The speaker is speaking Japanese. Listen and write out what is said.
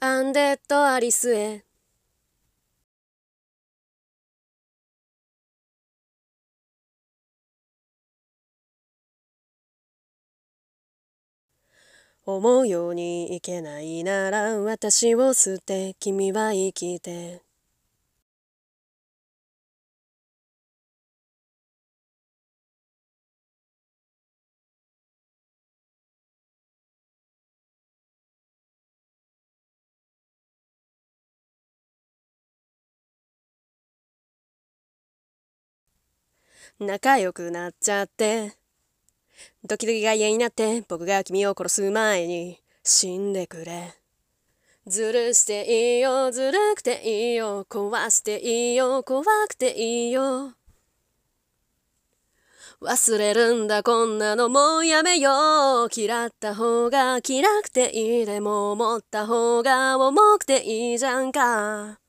アンデッドアリスへ。思うようにいけないなら私を捨て君は生きて。仲良くなっちゃってドキドキが嫌になって僕が君を殺す前に死んでくれ。ずるしていいよずるくていいよ壊していいよ怖くていいよ忘れるんだこんなのもうやめよう。嫌った方が嫌くていいでも思った方が重くていいじゃんか。